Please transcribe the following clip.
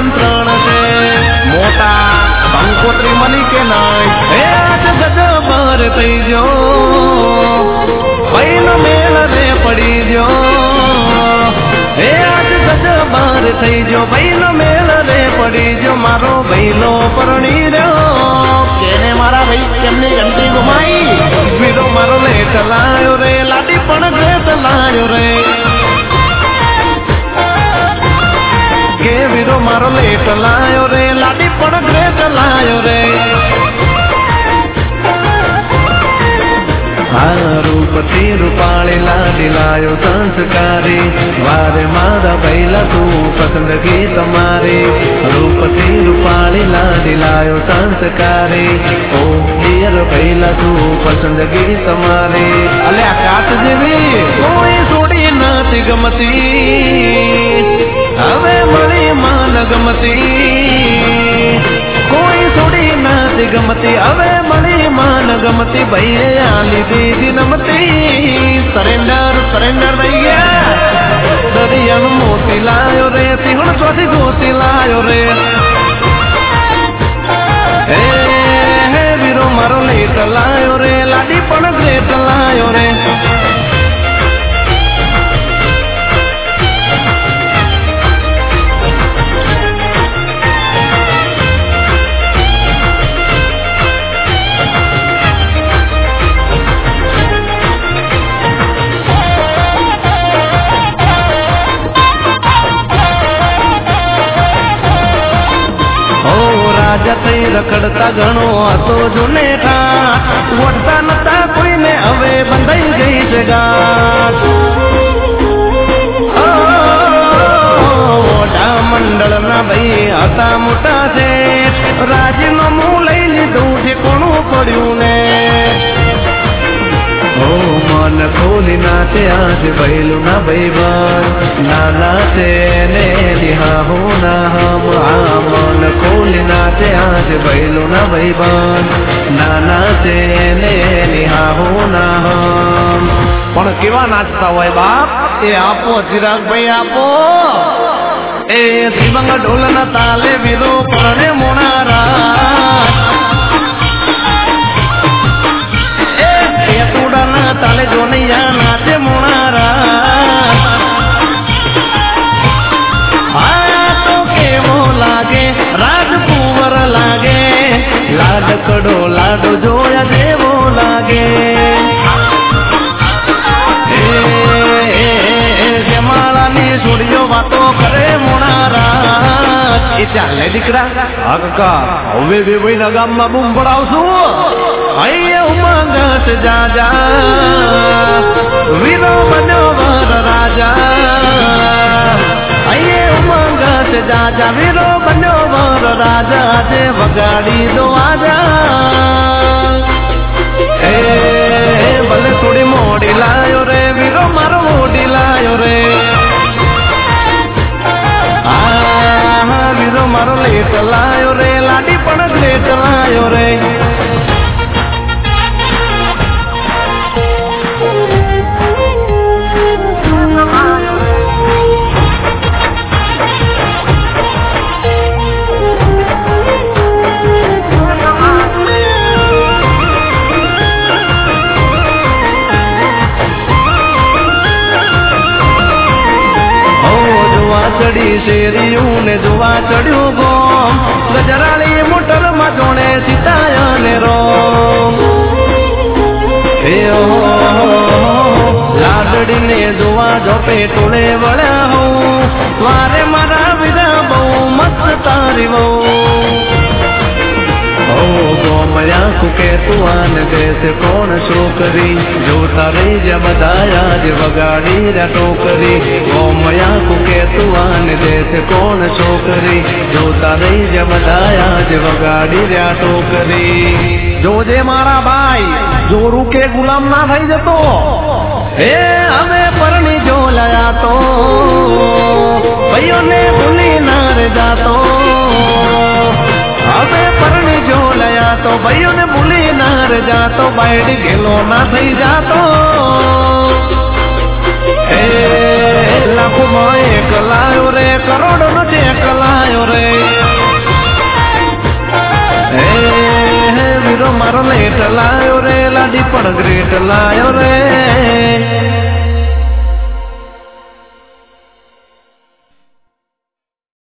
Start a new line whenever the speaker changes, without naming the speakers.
નિમંત્રણ છે મોટા કંકોત્રી મળી કે નહીં હે આજ ગજબર થઈ ગયો ભાઈનો મેળ રે પડી ગયો હે આજ ગજબર થઈ ગયો ભાઈનો મેળ રે પડી ગયો મારો ભાઈલો પરણી રહ્યો કેને મારા ભાઈ કેમને ઘંટી ગુમાઈ વીરો મારો લેટ લાયો રે લાડી પણ ગ્રેટ લાયો રે કે વીરો મારો લેટ લાયો રે લાડી પણ ગ્રેટ લાયો રે રૂપથી રૂપાળી લાડી લાયો સંસ્કારી વારે મારા ભૈલા તું પસંદગી તમારી રૂપથી રૂપાળી લાડી લાયો સંસ્કારી ઓ ડિયર ભૈલા તું પસંદગી તમારી અલ્યા કાચ જેવી કોઈ છોડી નથી ગમતી હવે મળી માન ગમતી કોઈ છોડી નથી ગમતી હવે મળી માન ગમતી ભાઈએ આલી દીધી નમતી સરેન્ડર સરેન્ડર ભૈયા દરિયાનું મોતી લાયો રે સિંહણ ચોથી ગોતી લાયો રે હે વીરો મારો લેટ લાયો રે લાડી પણ ગ્રેટ લાયો રે રખડતા ઘણો હતો જુનેઠા વળતા નતા કોઈને હવે બંધાઈ ગઈ છે ગાંઠ મોટા મંડળના ભાઈ હતા મોટા છે રાજીનો મું લઈ લીધું ઠેકોણું પડ્યું ને મન ખોલી નાચે આજ ભૈલું ના ભાઈબંધ નાના છે ને દિહા હો ના હમ આ મન ખોલી નાચે આજ ભૈલું ના ભાઈબંધ નાના છે ને દિહા હો ના હમ પણ કેવા નાચતા હોય બાપ એ આપો ચિરાગભાઈ આપો એ દિવંગ ઢોલ ના તાલે વીરો પરણે મોનારા તાલે જોનૈયા નાચે મોણારા આ તો કેવો લાગે રાજકુંવર લાગે લાડકડો લાડો જોયા જેવો લાગે જમાળાની છોડીઓ વાતો કરે મોણારા એ ચાલે દીકરા હા કાકા હવે બે ભાઈના ગામમાં બૂમ પડાવશું અહીંયા ઉમંગત જાજા વીરો બન્યો વર રાજા અહીંયા ઉમંગત જાજા વીરો બન્યો વર રાજા આજે વગાડી દો આજા એ ભલે થોડી મોડી લાયો રે વીરો મારો મોડી લાયો રે આ વીરો મારો લેટ લાયો રે લાડી પણ લેટ લાયો રે ચડી શેરીયું ને જોવા ચડ્યું ગોમ ગજરાળી મોટર માં જોણે સીતાયા ને રોમ લાડડી ને જોવા જોપે ટોળે વળ્યા હું વારે મારા વિરા બહુ મસ્ત તારી બહુ ગોમયા કુકે તુઆન દેશ કોણ છોકરી જોતા રહી જ બધાયા જ વગાડી રહ્યા ટોકરી ગોમયા કુકે તુઆન દેશ કોણ છોકરી જોતા રહી જ બધાયા જ વગાડી રહ્યા ટોકરી જોજે મારા ભાઈ જોરું કે ગુલામ ના થઈ જતો હે હવે પરણી જો લયા તો ભાઈઓને ભૂલી ના રે જાતો હવે પરણી જો લયા તો ભાઈઓને ભૂલી ના રે જાતો બાયડી ગેલો ના થઈ જાતો હે લાખોમાં એક લાખ લાયો રે કરોડો નો ચેક લાયો રે વીરો મારો લેટ લાયો રે લાડી પણ ગ્રેટ લાયો રે